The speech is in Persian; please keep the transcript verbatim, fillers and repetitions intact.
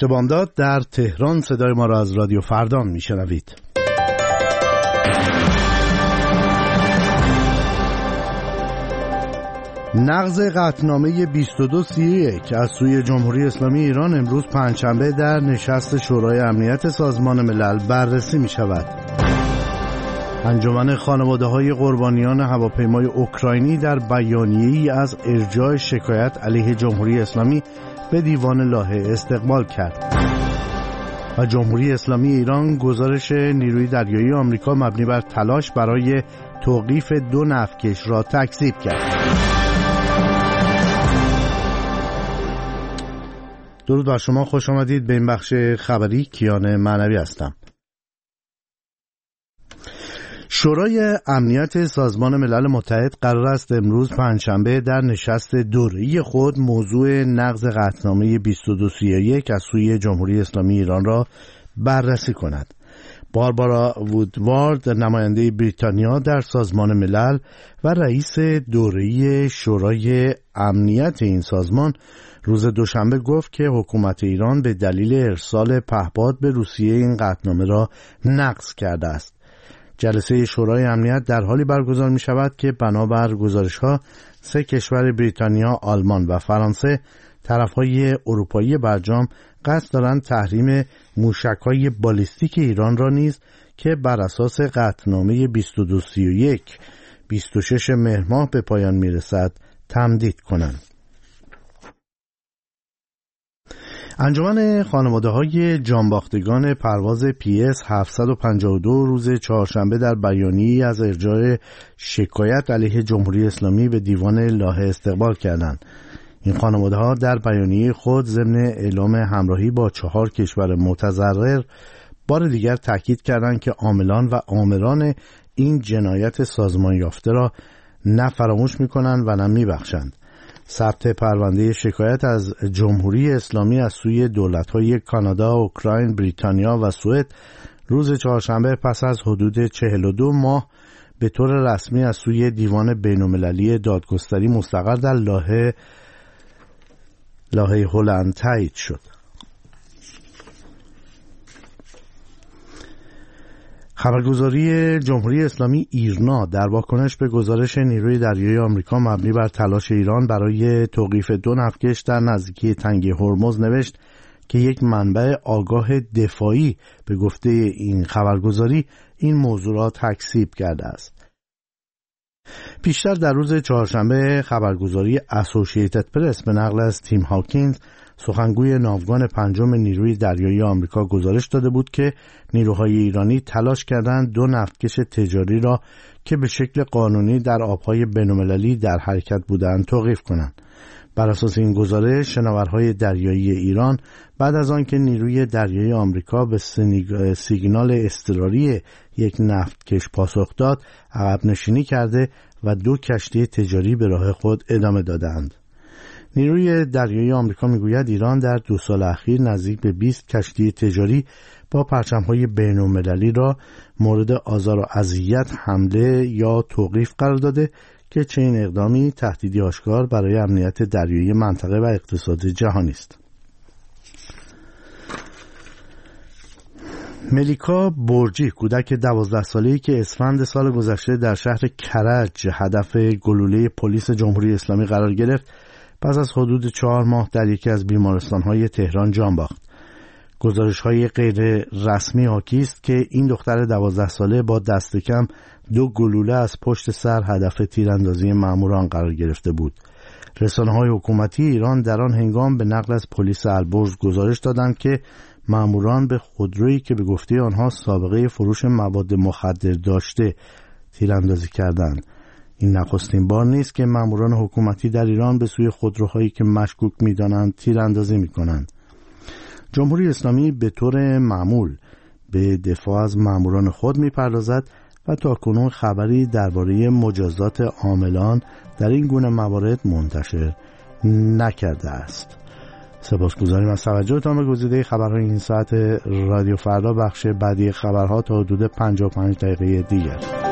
پشت بامداد در تهران. صدای ما را از رادیو فردا میشنوید. نقض قطعنامه بیست و دو سی و یک از سوی جمهوری اسلامی ایران امروز پنجشنبه در نشست شورای امنیت سازمان ملل بررسی می شود. انجمن خانواده‌های قربانیان هواپیمای اوکراینی در بیانیه‌ای از ارجاع شکایت علیه جمهوری اسلامی به دیوان لاهه استقبال کرد. و جمهوری اسلامی ایران گزارش نیروی دریایی آمریکا مبنی بر تلاش برای توقیف دو نفتکش را تکذیب کرد. درود بر شما، خوش آمدید به این بخش خبری. کیان معنوی هستم. شورای امنیت سازمان ملل متحد قرار است امروز پنجشنبه در نشست دوره‌ای خود موضوع نقض قطعنامه بیست و دو سی و یک از سوی جمهوری اسلامی ایران را بررسی کند. باربارا وودوارد، نماینده بریتانیا در سازمان ملل و رئیس دوره‌ای شورای امنیت این سازمان، روز دوشنبه گفت که حکومت ایران به دلیل ارسال پهپاد به روسیه این قطعنامه را نقض کرده است. جلسه شورای امنیت در حالی برگزار می شود که بنابر گزارش ها سه کشور بریتانیا، آلمان و فرانسه، طرفهای اروپایی برجام قصد دارند تحریم موشک‌های بالیستیک ایران را نیز که بر اساس قطعنامه بیست و دو سی و یک بیست و شش مهر ماه به پایان می رسد تمدید کنند. انجمن خانواده‌های جانباختگان پرواز پی اس هفتصد و پنجاه و دو روز چهارشنبه در بیانیه‌ای از ارجاع شکایت علیه جمهوری اسلامی به دیوان لاهه استقبال کردند. این خانواده‌ها در بیانیه خود ضمن اعلام همراهی با چهار کشور متضرر بار دیگر تاکید کردند که عاملان و آمران این جنایت سازمان یافته را نه فراموش می‌کنند و نه می‌بخشند. ثبت پرونده شکایت از جمهوری اسلامی از سوی دولت‌های کانادا، اوکراین، بریتانیا و سوئد روز چهارشنبه پس از حدود چهل و دو ماه به طور رسمی از سوی دیوان بین‌المللی دادگستری مستقر در لاهه لاهه هلند تایید شد. خبرگزاری جمهوری اسلامی ایرنا در واکنش به گزارش نیروی دریایی آمریکا مبنی بر تلاش ایران برای توقیف دو نفتکش در نزدیکی تنگه هرمز نوشت که یک منبع آگاه دفاعی به گفته این خبرگزاری این موضوع را تکذیب کرده است. پیشتر در روز چهارشنبه خبرگزاری اسوسییتد پرس به نقل از تیم هاکینز، سخنگوی ناوگان پنجم نیروی دریایی آمریکا، گزارش داده بود که نیروهای ایرانی تلاش کردند دو نفتکش تجاری را که به شکل قانونی در آبهای بین‌المللی در حرکت بودند توقیف کنند. بر اساس این گزارش، شناورهای دریایی ایران بعد از آن که نیروی دریایی آمریکا به سیگنال اضطراری یک نفتکش پاسخ داد، عقب نشینی کرده و دو کشتی تجاری به راه خود ادامه دادند. نیروی دریایی آمریکا میگوید ایران در دو سال اخیر نزدیک به بیست کشتی تجاری با پرچم‌های بین‌المللی را مورد آزار و اذیت، حمله یا توقیف قرار داده که چنین اقدامی تهدیدی آشکار برای امنیت دریایی منطقه و اقتصاد جهانی است. ملیکا برجی، کودک دوازده ساله‌ای که اسفند سال گذشته در شهر کرج هدف گلوله پلیس جمهوری اسلامی قرار گرفت، پس از حدود چهار ماه در یکی از بیمارستان‌های تهران جان باخت. گزارش‌های غیر رسمی حاکی است که این دختر دوازده ساله با دست کم دو گلوله از پشت سر هدف تیراندازی ماموران قرار گرفته بود. رسانه‌های حکومتی ایران در آن هنگام به نقل از پلیس البرز گزارش دادند که ماموران به خودرویی که به گفته آنها سابقه فروش مواد مخدر داشته تیراندازی کردند. این نخستین بار نیست که ماموران حکومتی در ایران به سوی خودروهایی که مشکوک می‌دانند تیراندازی می‌کنند. جمهوری اسلامی به طور معمول به دفاع از ماموران خود می‌پردازد و تاکنون خبری درباره مجازات عاملان در این گونه موارد منتشر نکرده است. سپاسگزاریم از توجهتان به گزیده خبرهای این ساعت رادیو فردا. بخش بعدی خبرها تا حدود پنجاه و پنج دقیقه دیگر.